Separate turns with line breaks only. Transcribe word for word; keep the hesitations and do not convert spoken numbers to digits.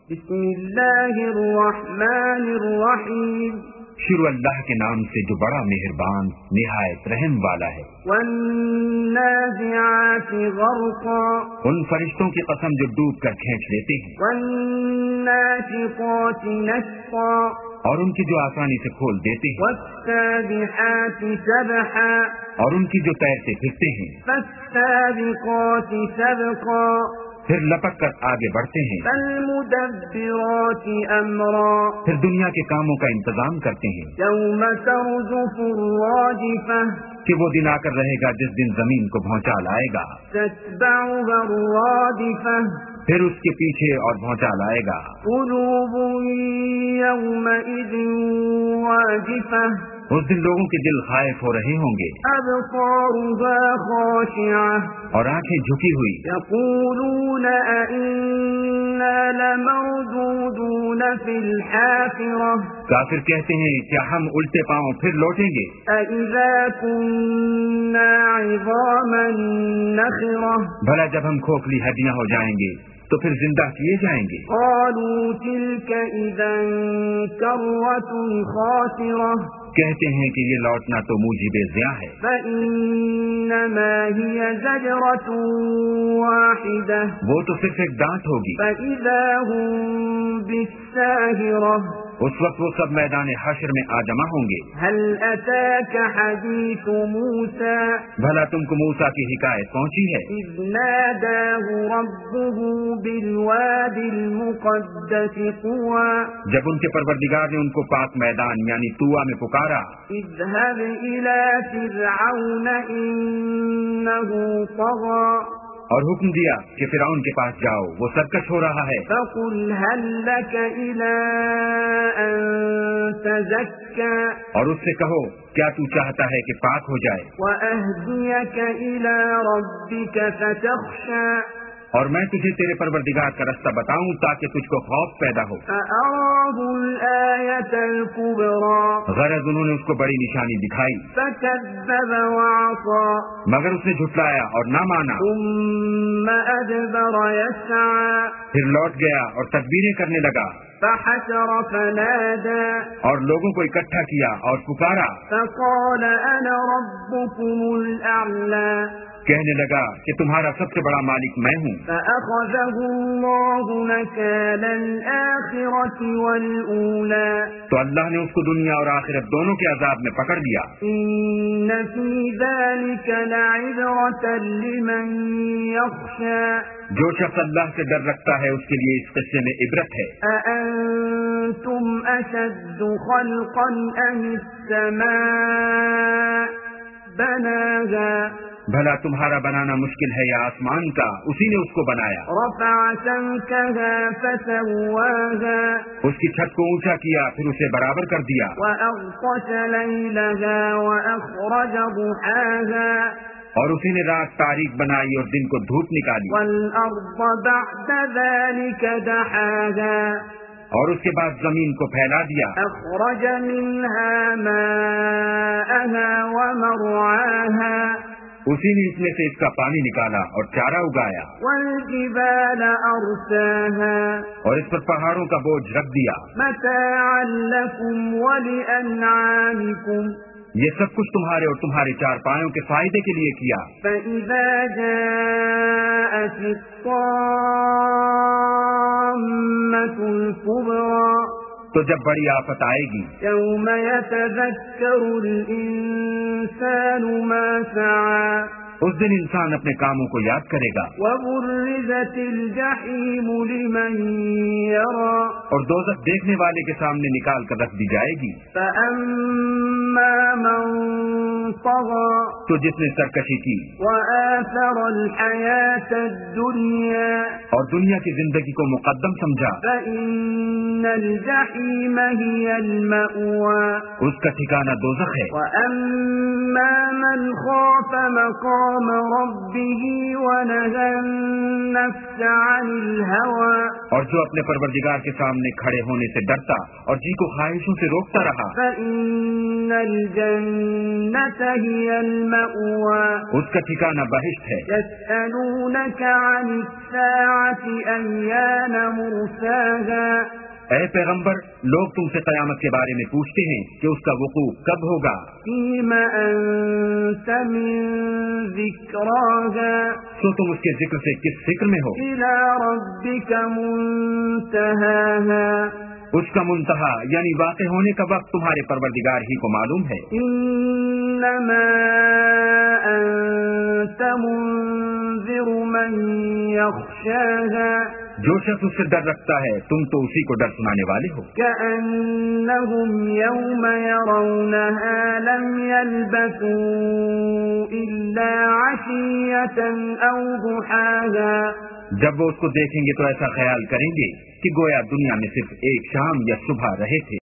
بسم اللہ الرحمن الرحیم
شروع اللہ کے نام سے جو بڑا مہربان نہایت رحم والا ہے۔
والنازعات غرقا
ان فرشتوں کی قسم جو ڈوب کر کھینچ لیتے ہیں۔
والناشطات نشطا
اور ان کی جو آسانی سے کھول دیتے ہیں۔
والسابحات سبحا
اور ان کی جو تیرتے پھرتے ہیں۔
فالسابقات سبقا
پھر لپک کر آگے بڑھتے ہیں۔
فالمدبرات امرا
پھر دنیا کے کاموں کا انتظام کرتے ہیں۔
یوم ترجف الراجفہ
کہ وہ دن آ کر رہے گا جس دن زمین کو بھونچال آئے گا۔
تتبعها الرادفہ
پھر اس کے پیچھے اور بھونچال آئے گا۔
قلوب یومئذ واجفہ
اس دن لوگوں کے دل خائف ہو رہے ہوں گے۔
ابصارها خاشعہ
اور آنکھیں جھکی ہوئی۔
یقولون ائنا لمردودون فی الحافرہ
کافر کہتے ہیں کیا ہم الٹے پاؤں پھر لوٹیں گے؟
اذا كنا عظاما نخرہ
بھلا جب ہم کھوکھلی ہڈیاں ہو جائیں گے تو پھر زندہ کیے جائیں گے۔
قالوا تلك اذا کرۃ خاسرہ
کہتے ہیں کہ یہ لوٹنا تو موجب ضیاء ہے۔
فإنما هي زجرة واحدة
وہ تو صرف ایک ڈانٹ ہوگی۔
فإذا هم بالساهرة
اس وقت وہ سب میدان حشر میں آ جمع ہوں گے۔
هل أتاك حديث موسى
بھلا تم کو موسیٰ کی حکایت پہنچی ہے؟
إذ ناداه ربه بالواد المقدس طوى
جب ان کے پروردگار نے ان کو پاک میدان یعنی طویٰ میں پکارا۔
اذهب إلى فرعون إنه طغى
اور حکم دیا کہ فرعون کے پاس جاؤ وہ سرکش ہو رہا ہے۔
فقل هل لك إلى أن تزكى
اور اس سے کہو کیا تو چاہتا ہے کہ پاک ہو جائے؟
وأهديك إلى ربك فتخشى
اور میں تجھے تیرے پروردگار کا رستہ بتاؤں تاکہ تجھ کو خوف پیدا ہو۔
فأراه الآية الكبرى
غرض انہوں نے اس کو بڑی نشانی دکھائی
فكذب وعصى
مگر اس نے جھٹلایا اور نہ مانا۔
ثم أدبر يسعى
پھر لوٹ گیا اور تدبیریں کرنے لگا۔
فحشر فنادى
اور لوگوں کو اکٹھا کیا اور پکارا۔
فقال أنا ربكم الأعلى
کہنے لگا کہ تمہارا سب سے بڑا مالک میں ہوں۔
فأخذه الله نكال الآخرة والأولى
تو اللہ نے اس کو دنیا اور آخرت دونوں کے عذاب میں پکڑ لیا۔
إن في ذلك لعبرة لمن يخشى
جو شخص اللہ سے ڈر رکھتا ہے اس کے لیے اس قصے میں عبرت ہے۔
أأنتم أشد خلقا أم السماء بناها
بھلا تمہارا بنانا مشکل ہے یا آسمان کا؟ اسی نے اس کو بنایا۔
رفع سمكها فسواها
اس کی چھت کو اونچا کیا پھر اسے برابر کر دیا۔
وأغطش ليلها وأخرج ضحاها
اور اسی نے رات تاریک بنائی اور دن کو دھوپ نکالی۔
والأرض بعد ذلك دحاها
اور اس کے بعد زمین کو پھیلا دیا۔
أخرج منها ماءها ومرعاها
اسی نے اس میں سے اس کا پانی نکالا اور چارہ اگایا۔
والجبال أرساها
اور اس پر پہاڑوں کا بوجھ رکھ دیا۔
متاعا لكم ولأنعامكم
یہ سب کچھ تمہارے اور تمہارے چار پایوں کے فائدے کے لیے کیا۔
فإذا جاءت الطامة الكبرى
تو جب بڑی آفت آئے گی،
يوم يتذكر الإنسان ما سعى
اس دن انسان اپنے کاموں کو یاد کرے گا۔
وبرزت الجحيم لمن يرى
اور دوزخ دیکھنے والے کے سامنے نکال کر رکھ دی جائے گی۔
فأما من طغى
تو جس نے سرکشی کی
وآثر الحياة الدنيا
اور دنیا کی زندگی کو مقدم سمجھا،
فإن الجحيم هي المأوى
اس کا ٹھکانہ دوزخ ہے۔
وأما من خاف مقام ربه ونهى النفس عن الهوى
اور جو اپنے پروردگار کے سامنے सामने खड़े होने से डरता और जी को ख्वाहिशों से रोकता रहा,
فإن الجنة هي المأوى
उसका ठिकाना बहिश्त है।
يسألونك عن الساعة أيان مرساها
اے پیغمبر، لوگ تم سے قیامت کے بارے میں پوچھتے ہیں کہ اس کا وقوع کب ہوگا۔
فيم أنت من ذكراها
تو تم اس کے ذکر سے کس فکر میں ہو؟
إلى ربك منتهاها
اس کا منتہا یعنی واقع ہونے کا وقت تمہارے پروردگار ہی کو معلوم ہے۔
إنما أنت منذر من يخشاها
جو شخص اس سے ڈر رکھتا ہے تم تو اسی کو ڈر سنانے والے ہو۔
كأنهم يوم يرونها لم يلبثوا إلا عشية أو ضحاها
جب وہ اس کو دیکھیں گے تو ایسا خیال کریں گے کہ گویا دنیا میں صرف ایک شام یا صبح رہے تھے۔